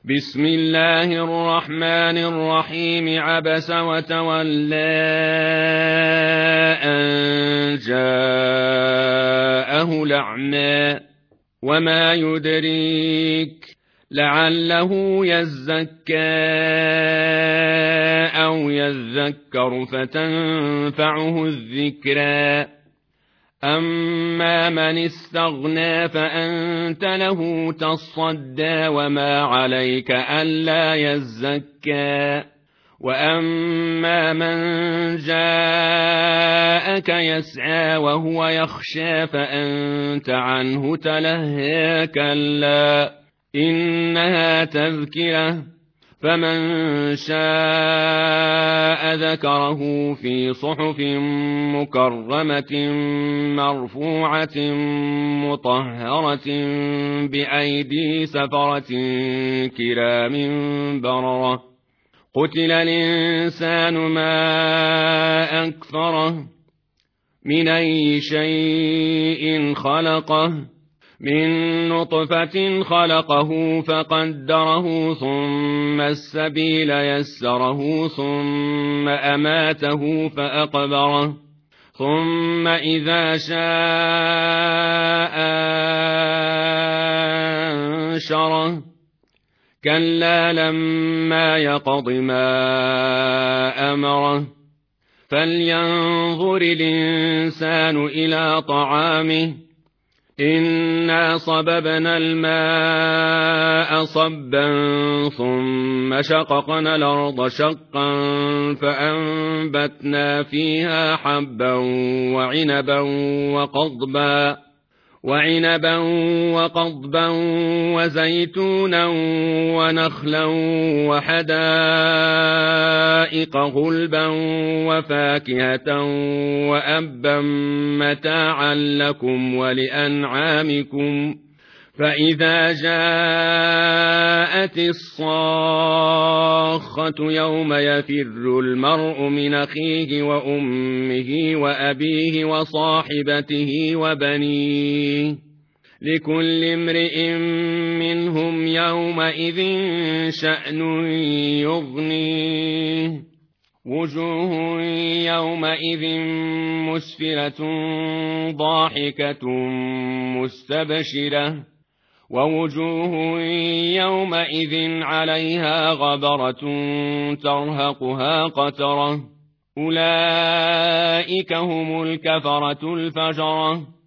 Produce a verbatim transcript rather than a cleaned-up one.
بسم الله الرحمن الرحيم عبس وتولى أن جاءه الأعمى وما يدريك لعله يزكى أو يذكر فتنفعه الذكرى أما من استغنى فأنت له تصدى وما عليك ألا يزكى وأما من جاءك يسعى وهو يخشى فأنت عنه تلهى كلا إنها تذكرة فمن شاء ذكره في صحف مكرمة مرفوعة مطهرة بأيدي سفرة كرام بررة قتل الإنسان ما أكفره من أي شيء خلقه من نطفة خلقه فقدره ثم السبيل يسره ثم أماته فأقبره ثم إذا شاء أنشره كلا لما يقض ما أمره فلينظر الإنسان إلى طعامه إنا صببنا الماء صبا ثم شققنا الأرض شقا فأنبتنا فيها حبا وعنبا وقضبا وعنبا وقضبا وزيتونا ونخلا وحدائق غلبا وفاكهة وأبا متاعا لكم ولأنعامكم فإذا جاءت الصاخة يوم يفر المرء من أخيه وأمه وأبيه وصاحبته وبنيه لكل امرئ منهم يومئذ شأن يغنيه وجوه يومئذ مسفرة ضاحكة مستبشرة ووجوه يومئذ عليها غبرة ترهقها قترة أولئك هم الكفرة الفجرة